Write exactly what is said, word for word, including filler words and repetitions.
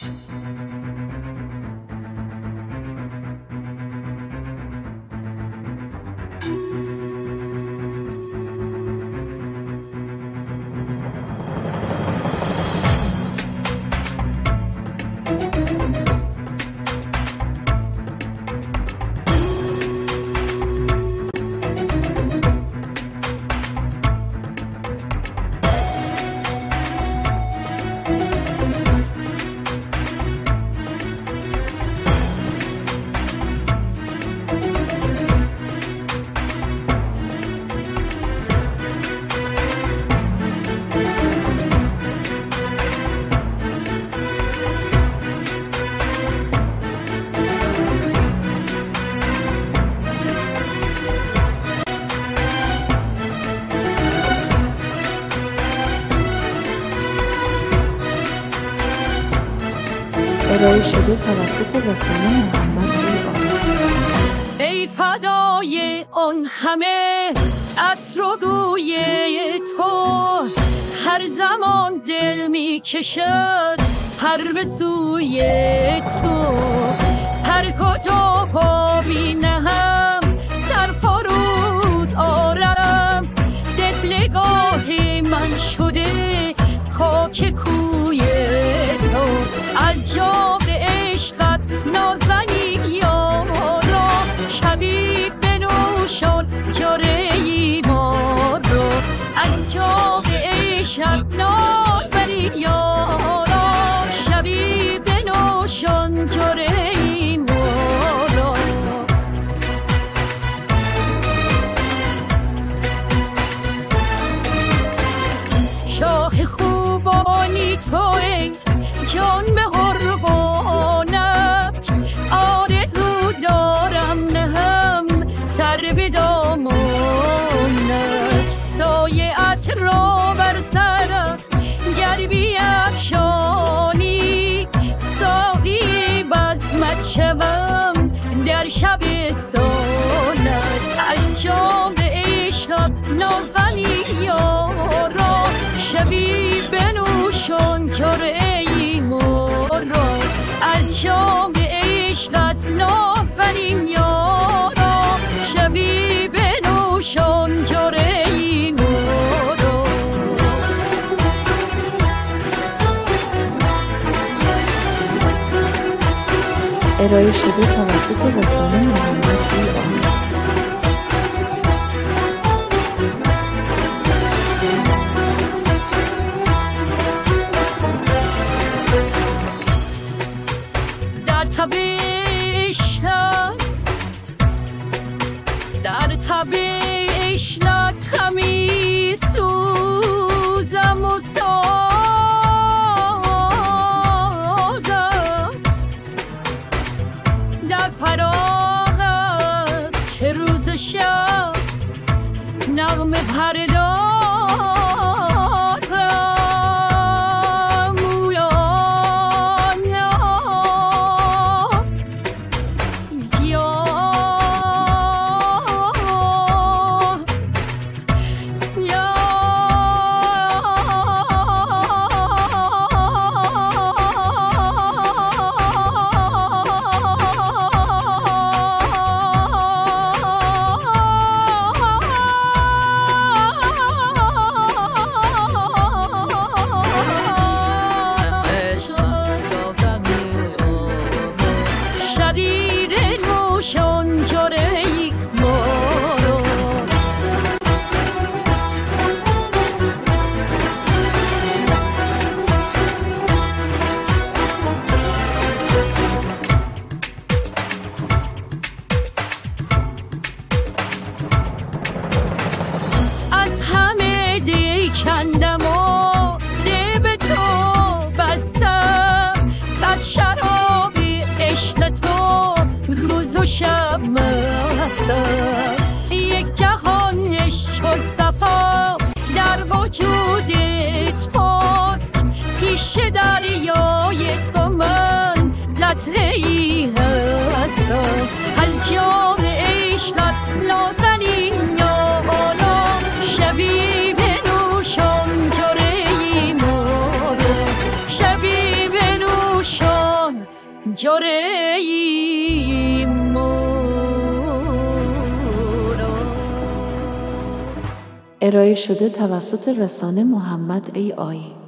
ارائه شده توسط رسانه محمد آراد. ای فدای آن همه عطر و بوی تو، هر زمان دل می کشد پر به سوی تو، هر کجا پا بینم سر فرود آرم، دلگاه من شده خاک کوی تو، از جام عشقت نازنین یارا، شبی بنوشان جاره ما رو، از جام عشقت نازنین یارا، شبی بنوشان جاره ما رو. شاه خوبانی توی جان به قربانت، آرزو دارم نهم سر به دامانت، سایه‌ات را بر سرم گر بیفشانی، ساقی بزمت شوم در شبستانت، از جام عشقت نازنین یارا، شبی بنوشان جرعه را، از جام عشقت نازنین یارا، شبی بنوشان جرعه ما را. ارائه شده توسط رسانه محمد آراد. در تب عشقت همی سوزم و سازم، در فراغت چه روز شب نغمه پردازم، کندم و ده به تو بستم، از شراب عشق تو روز و شب مستم، یک جهان عشق و صفا در وجود توست، پیش دریای تو من لطفه‌ای هستم، از جام عشقت نازنین یارا، شبی شان جرعه ما رو، شبی بنوشان جریم مورا. ارائه شده توسط رسانه محمد ای آی.